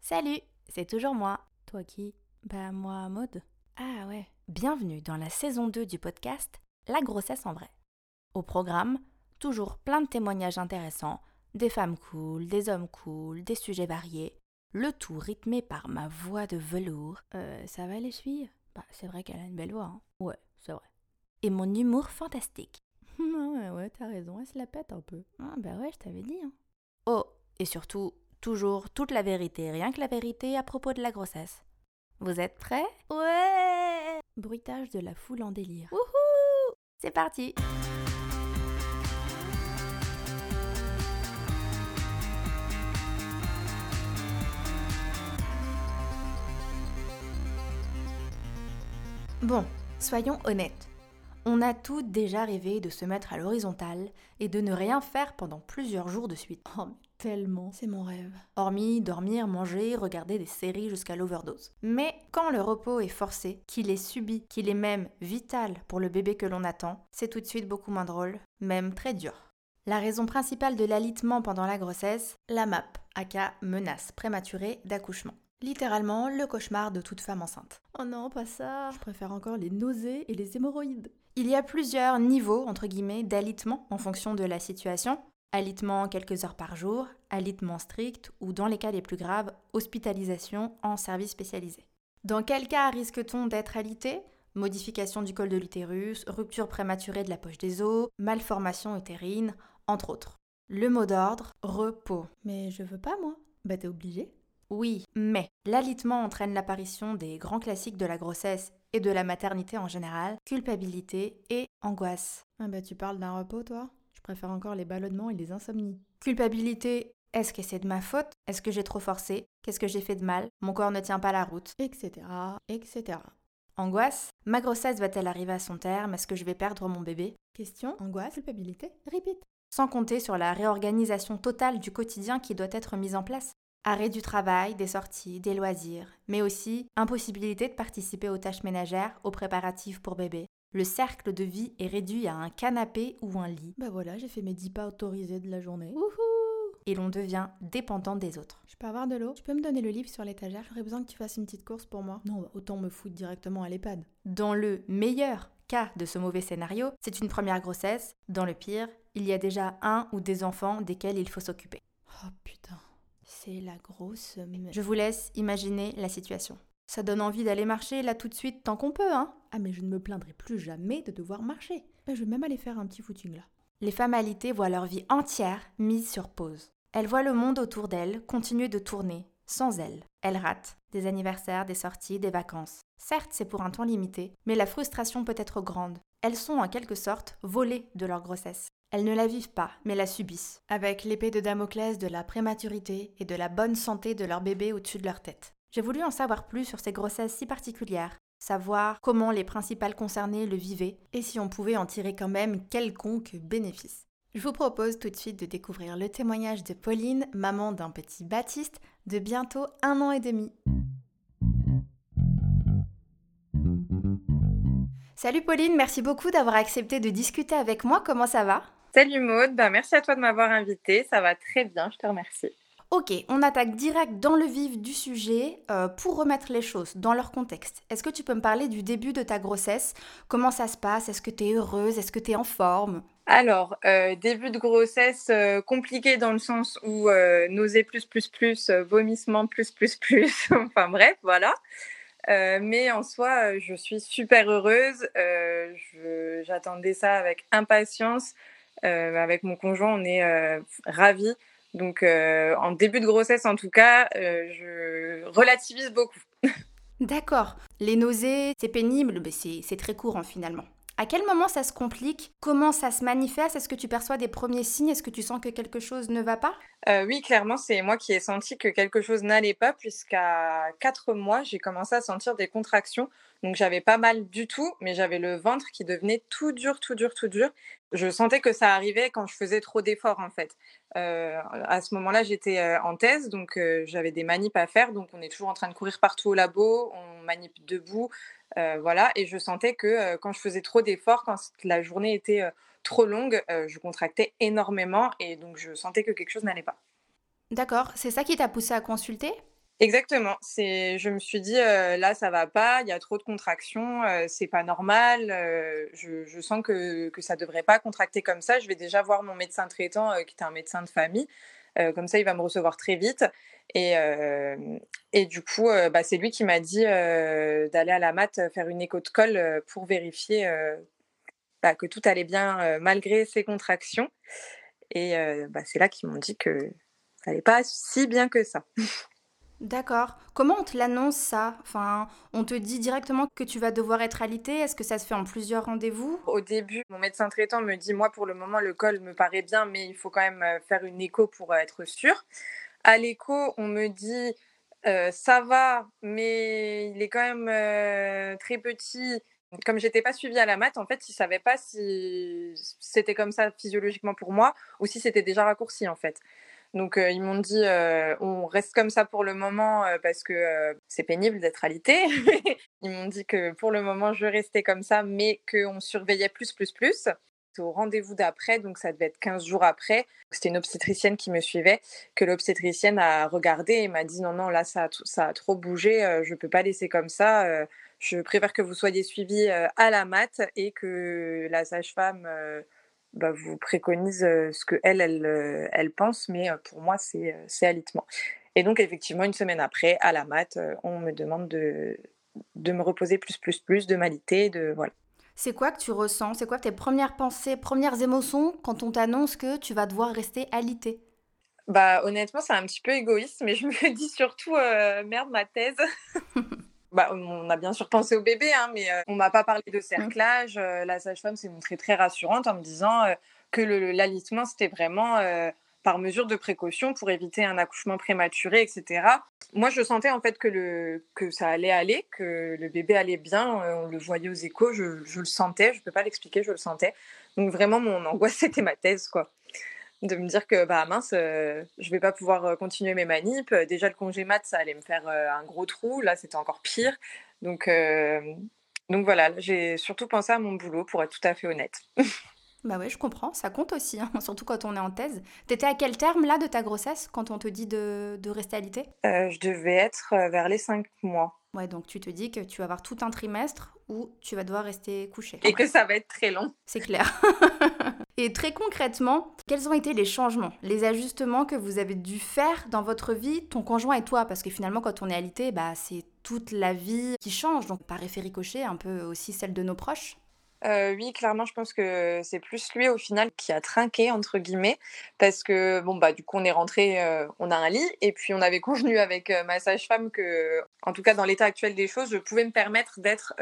Salut, c'est toujours moi. Toi qui? Bah moi, Maud. Ah ouais. Bienvenue dans la saison 2 du podcast La grossesse en vrai. Au programme, toujours plein de témoignages intéressants, des femmes cool, des hommes cool, des sujets variés, le tout rythmé par ma voix de velours. Ça va les filles? Bah c'est vrai qu'elle a une belle voix, hein. Ouais, c'est vrai. Et mon humour fantastique. Ouais, t'as raison, elle se la pète un peu. Ah bah ouais, je t'avais dit, hein. Oh, et surtout, toujours toute la vérité, rien que la vérité à propos de la grossesse. Vous êtes prêts? Ouais! Bruitage de la foule en délire. Wouhou! C'est parti! Bon, soyons honnêtes. On a toutes déjà rêvé de se mettre à l'horizontale et de ne rien faire pendant plusieurs jours de suite. Oh, mais tellement, c'est mon rêve. Hormis dormir, manger, regarder des séries jusqu'à l'overdose. Mais quand le repos est forcé, qu'il est subi, qu'il est même vital pour le bébé que l'on attend, c'est tout de suite beaucoup moins drôle, même très dur. La raison principale de l'alitement pendant la grossesse, la MAP, aka menace prématurée d'accouchement. Littéralement le cauchemar de toute femme enceinte. Oh non, pas ça. Je préfère encore les nausées et les hémorroïdes. Il y a plusieurs niveaux, entre guillemets, d'alitement en fonction de la situation. Alitement quelques heures par jour, alitement strict ou dans les cas les plus graves, hospitalisation en service spécialisé. Dans quel cas risque-t-on d'être alité? Modification du col de l'utérus, rupture prématurée de la poche des os, malformation utérine, entre autres. Le mot d'ordre, repos. Mais je veux pas, moi. Bah t'es obligée. Oui, mais l'alitement entraîne l'apparition des grands classiques de la grossesse et de la maternité en général, culpabilité et angoisse. Ah bah tu parles d'un repos, toi? Je préfère encore les ballonnements et les insomnies. Culpabilité, est-ce que c'est de ma faute? Est-ce que j'ai trop forcé? Qu'est-ce que j'ai fait de mal? Mon corps ne tient pas la route. Etc. Etc. Angoisse, ma grossesse va-t-elle arriver à son terme? Est-ce que je vais perdre mon bébé? Question, angoisse, culpabilité, repeat. Sans compter sur la réorganisation totale du quotidien qui doit être mise en place. Arrêt du travail, des sorties, des loisirs, mais aussi impossibilité de participer aux tâches ménagères, aux préparatifs pour bébé. Le cercle de vie est réduit à un canapé ou un lit. Bah voilà, j'ai fait mes 10 pas autorisés de la journée. Wouhou! Et l'on devient dépendant des autres. Je peux avoir de l'eau? Tu peux me donner le livre sur l'étagère? J'aurais besoin que tu fasses une petite course pour moi. Non, bah, autant me foutre directement à l'EHPAD. Dans le meilleur cas de ce mauvais scénario, c'est une première grossesse. Dans le pire, il y a déjà un ou des enfants desquels il faut s'occuper. Oh putain, c'est la grosse... Je vous laisse imaginer la situation. Ça donne envie d'aller marcher là tout de suite tant qu'on peut, hein? Ah mais je ne me plaindrai plus jamais de devoir marcher. Je vais même aller faire un petit footing là. Les femmes alitées voient leur vie entière mise sur pause. Elles voient le monde autour d'elles continuer de tourner, sans elles. Elles ratent des anniversaires, des sorties, des vacances. Certes, c'est pour un temps limité, mais la frustration peut être grande. Elles sont en quelque sorte volées de leur grossesse. Elles ne la vivent pas, mais la subissent, avec l'épée de Damoclès de la prématurité et de la bonne santé de leur bébé au-dessus de leur tête. J'ai voulu en savoir plus sur ces grossesses si particulières, savoir comment les principales concernées le vivaient et si on pouvait en tirer quand même quelconque bénéfice. Je vous propose tout de suite de découvrir le témoignage de Pauline, maman d'un petit Baptiste, de bientôt 1 an et demi. Salut Pauline, merci beaucoup d'avoir accepté de discuter avec moi, comment ça va? Salut Maud, merci à toi de m'avoir invitée, ça va très bien, je te remercie. Ok, on attaque direct dans le vif du sujet pour remettre les choses dans leur contexte. Est-ce que tu peux me parler du début de ta grossesse? Comment ça se passe? Est-ce que tu es heureuse? Est-ce que tu es en forme? Alors, début de grossesse compliqué dans le sens où nausées vomissements enfin bref, voilà. Mais en soi, je suis super heureuse, j'attendais ça avec impatience. Avec mon conjoint, on est ravis. Donc, en début de grossesse, en tout cas, je relativise beaucoup. D'accord. Les nausées, c'est pénible, mais c'est très courant finalement. À quel moment ça se complique? Comment ça se manifeste? Est-ce que tu perçois des premiers signes? Est-ce que tu sens que quelque chose ne va pas? Oui, clairement, c'est moi qui ai senti que quelque chose n'allait pas puisqu'à 4 mois, j'ai commencé à sentir des contractions. Donc j'avais pas mal du tout, mais j'avais le ventre qui devenait tout dur, tout dur, tout dur. Je sentais que ça arrivait quand je faisais trop d'efforts, en fait. À ce moment-là, j'étais, en thèse, donc j'avais des manips à faire. Donc on est toujours en train de courir partout au labo, on manip debout, voilà. Et je sentais que, quand je faisais trop d'efforts, quand la journée était, trop longue, je contractais énormément et donc je sentais que quelque chose n'allait pas. D'accord, c'est ça qui t'a poussé à consulter? Exactement, je me suis dit: «Là, ça va pas, il y a trop de contractions, c'est pas normal, je sens que ça devrait pas contracter comme ça. Je vais déjà voir mon médecin traitant, qui était un médecin de famille, comme ça il va me recevoir très vite» et hem et du coup, bah, c'est lui qui m'a dit, d'aller à la mat, faire une écho de col, pour vérifier, bah, que tout allait bien, malgré ces contractions et bah, c'est là qu'ils m'ont dit que ça allait pas si bien que ça. D'accord. Comment on te l'annonce ça? Enfin, on te dit directement que tu vas devoir être alité? Est-ce que ça se fait en plusieurs rendez-vous? Au début, mon médecin traitant me dit: «Moi, pour le moment, le col me paraît bien, mais il faut quand même, faire une écho pour, être sûr». À l'écho, on me dit: Ça va, mais il est quand même, très petit». Comme j'étais pas suivie à la mat, en fait, ils savaient pas si c'était comme ça physiologiquement pour moi ou si c'était déjà raccourci, en fait. Donc ils m'ont dit, «On reste comme ça pour le moment, parce que, c'est pénible d'être alité». Ils m'ont dit que pour le moment, je restais comme ça, mais qu'on surveillait plus, plus, plus. Au rendez-vous d'après, donc ça devait être 15 jours après, c'était une obstétricienne qui me suivait, que l'obstétricienne a regardé et m'a dit: «Non, non, là, ça a trop bougé, je peux pas laisser comme ça, je préfère que vous soyez suivis, à la mat et que la sage-femme, bah, vous préconise, ce qu'elle pense, mais pour moi, c'est alitement». Et donc effectivement, une semaine après, à la mat, on me demande de me reposer plus, plus, plus, de m'aliter, de voilà. C'est quoi que tu ressens? C'est quoi tes premières pensées, premières émotions quand on t'annonce que tu vas devoir rester alité? Bah, honnêtement, c'est un petit peu égoïste, mais je me dis surtout, «Merde, ma thèse». Bah, on a bien sûr pensé au bébé, hein, mais on m'a pas parlé de Mmh. cerclage, la sage-femme s'est montrée très rassurante en me disant, que l'alitement, c'était vraiment, par mesure de précaution pour éviter un accouchement prématuré et cetera. Moi, je sentais en fait que ça allait aller, que le bébé allait bien, on le voyait aux échos, je le sentais, je peux pas l'expliquer, je le sentais. Donc vraiment mon angoisse, c'était ma thèse, quoi. De me dire que, bah, mince, je vais pas pouvoir, continuer mes manips. Déjà le congé mat, ça allait me faire, un gros trou. Là, c'était encore pire. Donc voilà, j'ai surtout pensé à mon boulot pour être tout à fait honnête. Bah ouais, je comprends, ça compte aussi, hein, surtout quand on est en thèse. T'étais à quel terme là de ta grossesse quand on te dit de rester alité? Je devais être, vers les 5 mois Ouais, donc tu te dis que tu vas avoir tout un trimestre où tu vas devoir rester couché. et Ouais, que ça va être très long. c'est clair. Et très concrètement, quels ont été les changements, les ajustements que vous avez dû faire dans votre vie, ton conjoint et toi? Parce que finalement, quand on est alité, bah, c'est toute la vie qui change, donc par effet ricochet, un peu aussi celle de nos proches. Oui, clairement, je pense que c'est plus lui, au final, qui a «trinqué» entre guillemets parce que bon, bah, du coup, on est rentrés, on a un lit et puis on avait convenu avec, ma sage-femme que, en tout cas dans l'état actuel des choses, je pouvais me permettre d'être,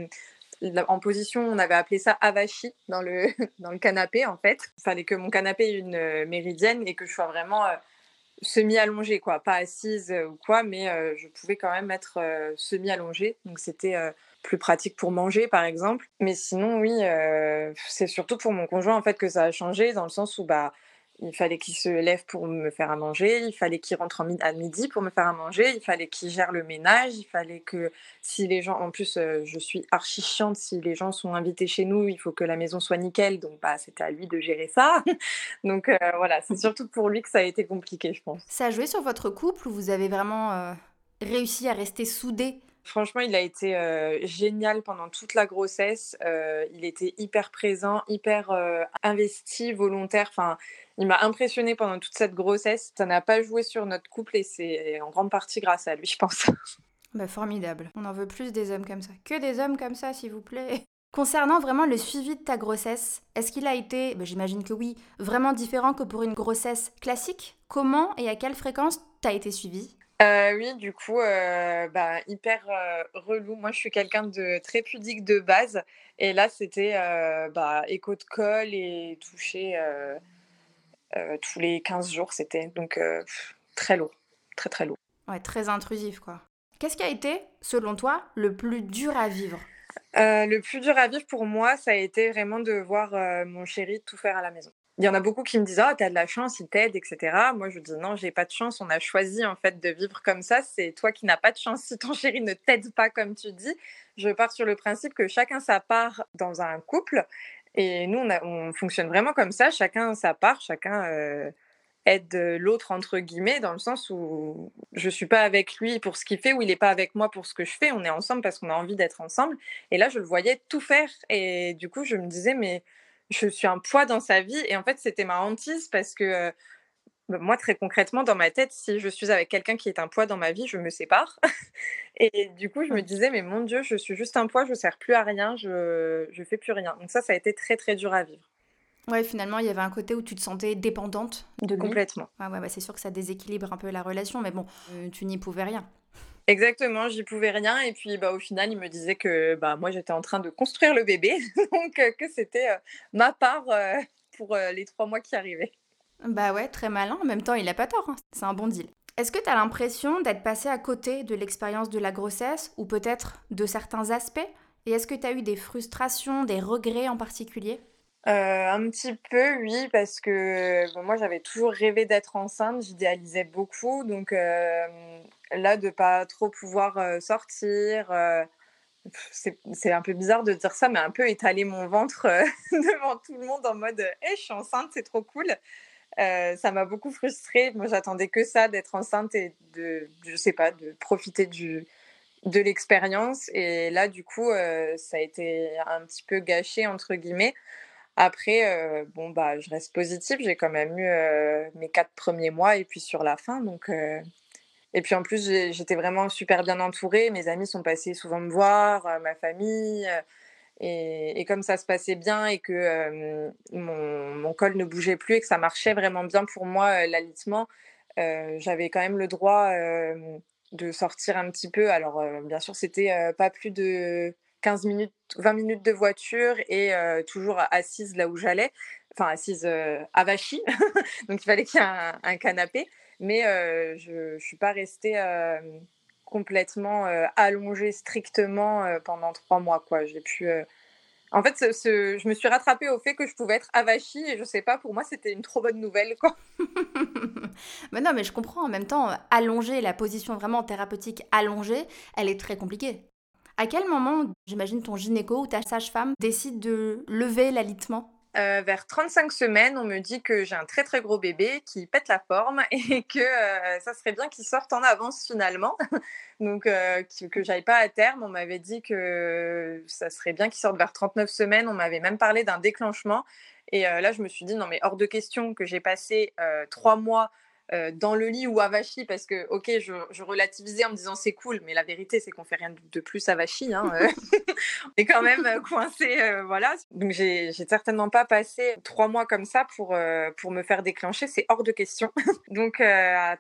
en position, on avait appelé ça avachi dans le dans le canapé, en fait. Il fallait que mon canapé ait une, méridienne et que je sois vraiment, semi-allongée quoi, pas assise, ou quoi, mais je pouvais quand même être, semi-allongée. Donc c'était, plus pratique pour manger, par exemple. Mais sinon, oui, c'est surtout pour mon conjoint, en fait, que ça a changé dans le sens où, bah, il fallait qu'il se lève pour me faire à manger, il fallait qu'il rentre à midi pour me faire à manger, il fallait qu'il gère le ménage, il fallait que si les gens en plus, je suis archi chiante, si les gens sont invités chez nous, il faut que la maison soit nickel, donc bah, c'était à lui de gérer ça. Donc voilà, c'est surtout pour lui que ça a été compliqué, je pense. Ça a joué sur votre couple ou vous avez vraiment réussi à rester soudés? Franchement, il a été, génial pendant toute la grossesse, il était hyper présent, hyper, investi, volontaire, enfin, il m'a impressionnée pendant toute cette grossesse. Ça n'a pas joué sur notre couple et c'est en grande partie grâce à lui, je pense. Bah, formidable. On en veut plus des hommes comme ça. Que des hommes comme ça, s'il vous plaît. Concernant vraiment le suivi de ta grossesse, est-ce qu'il a été, bah, j'imagine que oui, vraiment différent que pour une grossesse classique? Comment et à quelle fréquence t'as été suivie? Oui, du coup, bah, hyper, relou. Moi, je suis quelqu'un de très pudique de base et là, c'était, bah, écho de col et toucher, tous les 15 jours, c'était donc très lourd, très, très lourd. Ouais, très intrusif, quoi. Qu'est-ce qui a été, selon toi, le plus dur à vivre? Le plus dur à vivre pour moi, ça a été vraiment de voir, mon chéri tout faire à la maison. Il y en a beaucoup qui me disent: «Oh, tu as de la chance, il t'aide et cetera». Moi, je dis: «Non, j'ai pas de chance, on a choisi, en fait, de vivre comme ça. C'est toi qui n'as pas de chance si ton chéri ne t'aide pas comme tu dis». Je pars sur le principe que chacun sa part dans un couple et nous, on fonctionne vraiment comme ça, chacun sa part, chacun, aide l'autre entre guillemets, dans le sens où je suis pas avec lui pour ce qu'il fait ou il est pas avec moi pour ce que je fais. On est ensemble parce qu'on a envie d'être ensemble et là, je le voyais tout faire et du coup, je me disais: «Mais je suis un poids dans sa vie» et en fait, c'était ma hantise parce que, moi, très concrètement, dans ma tête, si je suis avec quelqu'un qui est un poids dans ma vie, je me sépare et du coup, je me disais: «Mais mon Dieu, je suis juste un poids, je sers plus à rien, je fais plus rien». Donc ça a été très, très dur à vivre. Ouais, finalement, il y avait un côté où tu te sentais dépendante de lui. Complètement. Ouais, bah, c'est sûr que ça déséquilibre un peu la relation, mais bon, tu n'y pouvais rien. Exactement, j'y pouvais rien et puis, au final, il me disait que, moi, j'étais en train de construire le bébé, donc que c'était, ma part, pour, les 3 mois qui arrivaient. Bah ouais, très malin. En même temps, il a pas tort, hein. C'est un bon deal. Est-ce que tu as l'impression d'être passé à côté de l'expérience de la grossesse ou peut-être de certains aspects? Et est-ce que tu as eu des frustrations, des regrets en particulier? Un petit peu, oui, parce que, moi, j'avais toujours rêvé d'être enceinte, j'idéalisais beaucoup, donc là, de pas trop pouvoir, sortir, c'est un peu bizarre de dire ça, mais un peu étaler mon ventre, devant tout le monde en mode, «Hey, je suis enceinte, c'est trop cool». Ça m'a beaucoup frustrée. Moi, j'attendais que ça, d'être enceinte et de je sais pas, de profiter de l'expérience et là, du coup, ça a été un petit peu «gâché» entre guillemets. Après, je reste positive. J'ai quand même eu, mes 4 premiers mois et puis sur la fin donc et puis en plus, j'étais vraiment super bien entourée. Mes amis sont passés souvent me voir, ma famille, et comme ça se passait bien et que, mon col ne bougeait plus et que ça marchait vraiment bien pour moi, l'alitement, j'avais quand même le droit, de sortir un petit peu. Alors, bien sûr, c'était, pas plus de 15 minutes, 20 minutes de voiture et toujours assise là où j'allais. Enfin assise, avachie, donc il fallait qu'il y ait un canapé. Mais je suis pas restée, complètement, allongée strictement, pendant 3 mois, quoi. J'ai pu, en fait, je me suis rattrapée au fait que je pouvais être avachie et je sais pas, pour moi, c'était une trop bonne nouvelle, quoi. Mais non, mais je comprends. En même temps, allonger, la position vraiment thérapeutique allongée, elle est très compliquée. À quel moment, j'imagine ton gynéco ou ta sage-femme décide de lever l'alitement? Vers 35 semaines, on me dit que j'ai un très, très gros bébé qui pète la forme et que, ça serait bien qu'il sorte en avance finalement. Donc que j'aille pas à terme. On m'avait dit que ça serait bien qu'il sorte vers 39 semaines. On m'avait même parlé d'un déclenchement et là, je me suis dit: «Non mais hors de question que j'ai passé, 3 mois, dans le lit ou avachie» parce que OK, je relativisais en me disant: «C'est cool», mais la vérité, c'est qu'on fait rien de plus avachie, hein, on est quand même, coincés, voilà. Donc j'ai certainement pas passé 3 mois comme ça pour me faire déclencher, c'est hors de question. Donc à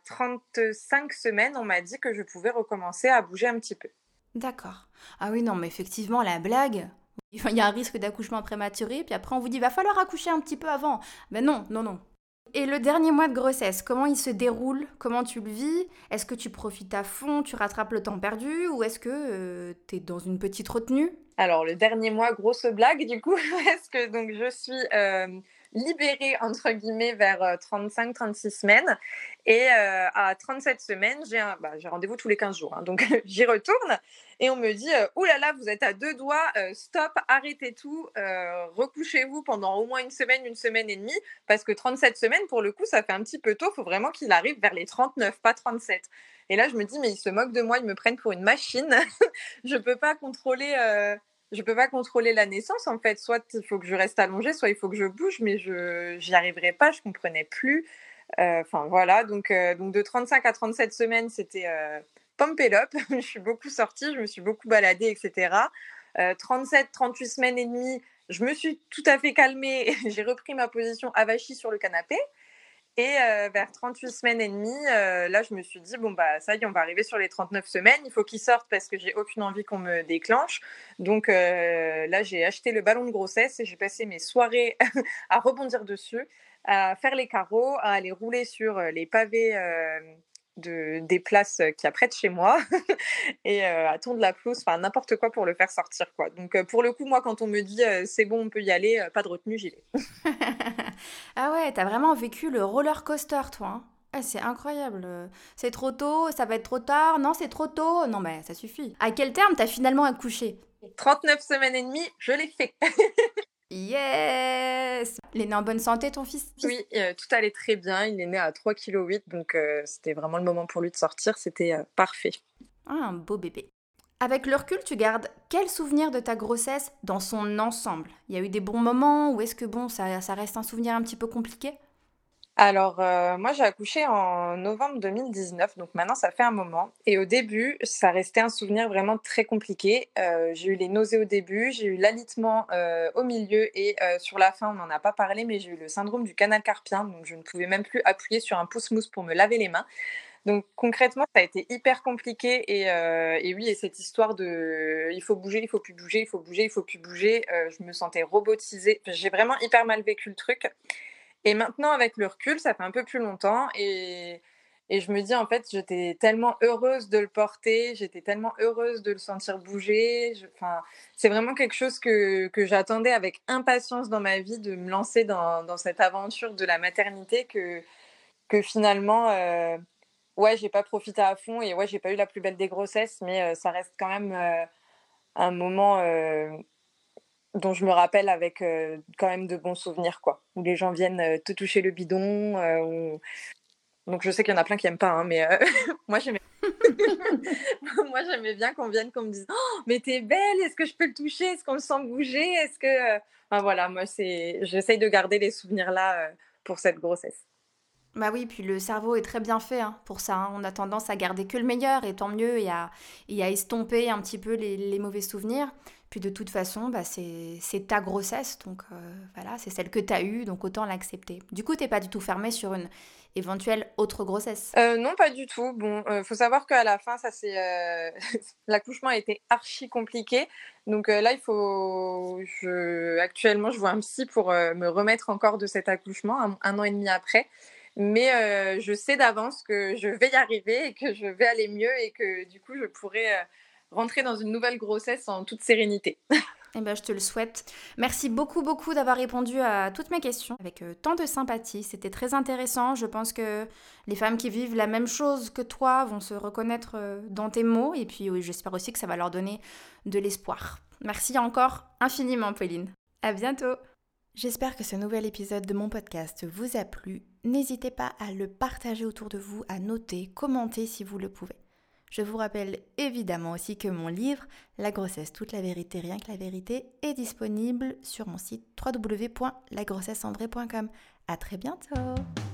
35 semaines, on m'a dit que je pouvais recommencer à bouger un petit peu. D'accord. Ah oui, non, mais effectivement, la blague, il y a un risque d'accouchement prématuré, puis après on vous dit, va falloir accoucher un petit peu avant. Ben non, non, non. Et le dernier mois de grossesse, comment il se déroule? Comment tu le vis? Est-ce que tu profites à fond, tu rattrapes le temps perdu, ou est-ce que t'es dans une petite retenue? Alors le dernier mois, grosse blague du coup, parce que donc je suis, «libérée» entre guillemets vers, 35-36 semaines et à 37 semaines, j'ai rendez-vous tous les 15 jours, hein, donc j'y retourne et on me dit: «Ouh là là, vous êtes à 2 doigts, stop, arrêtez tout, recouchez-vous pendant au moins une semaine et demie», parce que 37 semaines pour le coup, ça fait un petit peu tôt, il faut vraiment qu'il arrive vers les 39, pas 37 et là je me dis: «Mais ils se moquent de moi, ils me prennent pour une machine». Je peux pas contrôler, je peux pas contrôler la naissance en fait. Soit il faut que je reste allongée, soit il faut que je bouge, mais j'y arriverai pas, je comprenais plus. Enfin voilà, donc de 35 à 37 semaines, c'était, pump it up. Je suis beaucoup sortie, je me suis beaucoup baladée et cetera. 37-38 semaines et demie, je me suis tout à fait calmée, j'ai repris ma position avachie sur le canapé et vers 38 semaines et demie, là, je me suis dit: «Bon, bah, ça y est, on va arriver sur les 39 semaines. Il faut qu'il sorte parce que j'ai aucune envie qu'on me déclenche». Donc là, j'ai acheté le ballon de grossesse et j'ai passé mes soirées à rebondir dessus, à faire les carreaux, à aller rouler sur, les pavés, des places, qu'il y a près de chez moi et à tondre la pelouse, enfin n'importe quoi pour le faire sortir, quoi. Donc pour le coup, moi, quand on me dit: «C'est bon, on peut y aller», pas de retenue, j'y vais. Ah ouais, t'as vraiment vécu le roller coaster, toi, hein. Ah, c'est incroyable. C'est trop tôt, ça va être trop tard. Non, c'est trop tôt. Non, mais ça suffit. À quel terme t'as finalement accouché? 39 semaines et demie, je l'ai fait. Yes! Il est né en bonne santé, ton fils? Oui, tout allait très bien. Il est né à 3,8 kg, donc c'était vraiment le moment pour lui de sortir. C'était parfait. Ah, un beau bébé. Avec le recul, tu gardes quel souvenir de ta grossesse dans son ensemble? Il y a eu des bons moments ou est-ce que ça reste un souvenir un petit peu compliqué? Alors, moi, j'ai accouché en novembre 2019, donc maintenant ça fait un moment et au début, ça restait un souvenir vraiment très compliqué. J'ai eu les nausées au début, j'ai eu l'alitement, au milieu et sur la fin, on n'en a pas parlé, mais j'ai eu le syndrome du canal carpien, donc je ne pouvais même plus appuyer sur un pouce-mousse pour me laver les mains. Donc concrètement, ça a été hyper compliqué et oui et cette histoire de il faut bouger, il faut plus bouger, il faut bouger, il faut plus bouger, je me sentais robotisée. Enfin, j'ai vraiment hyper mal vécu le truc et maintenant avec le recul, ça fait un peu plus longtemps et je me dis en fait, j'étais tellement heureuse de le porter, j'étais tellement heureuse de le sentir bouger, enfin, c'est vraiment quelque chose que j'attendais avec impatience dans ma vie de me lancer dans cette aventure de la maternité que finalement, ouais, j'ai pas profité à fond et ouais, j'ai pas eu la plus belle des grossesses, mais ça reste quand même, un moment, dont je me rappelle avec, quand même de bons souvenirs, quoi. Où les gens viennent, te toucher le bidon, où donc je sais qu'il y en a plein qui aiment pas, hein, mais moi j'aimais moi j'aimais bien qu'on vienne, qu'on me dise: «Oh mais tu es belle, est-ce que je peux le toucher? Est-ce qu'on le sent bouger? Est-ce que» enfin voilà, moi c'est j'essaye de garder les souvenirs là, pour cette grossesse. Bah oui, puis le cerveau est très bien fait pour ça, hein. On a tendance à garder que le meilleur et tant mieux et à estomper un petit peu les mauvais souvenirs. Puis de toute façon, bah c'est ta grossesse, donc voilà, c'est celle que tu as eue, donc autant l'accepter. Du coup, t'es pas du tout fermée sur une éventuelle autre grossesse. Non, pas du tout. Bon, faut savoir qu'à la fin, ça c'est, l'accouchement a été archi compliqué. Donc, là, il faut actuellement, je vois un psy pour, me remettre encore de cet accouchement, 1 an et demi après. Mais, je sais d'avance que je vais y arriver et que je vais aller mieux et que du coup, je pourrai, rentrer dans une nouvelle grossesse en toute sérénité. Eh ben, je te le souhaite. Merci beaucoup, beaucoup d'avoir répondu à toutes mes questions avec tant de sympathie. C'était très intéressant. Je pense que les femmes qui vivent la même chose que toi vont se reconnaître dans tes mots. Et puis, oui, j'espère aussi que ça va leur donner de l'espoir. Merci encore infiniment, Pauline. À bientôt. J'espère que ce nouvel épisode de mon podcast vous a plu. N'hésitez pas à le partager autour de vous, à noter, commenter si vous le pouvez. Je vous rappelle évidemment aussi que mon livre « La grossesse, toute la vérité, rien que la vérité » est disponible sur mon site www.lagrossessecendrée.com. À très bientôt.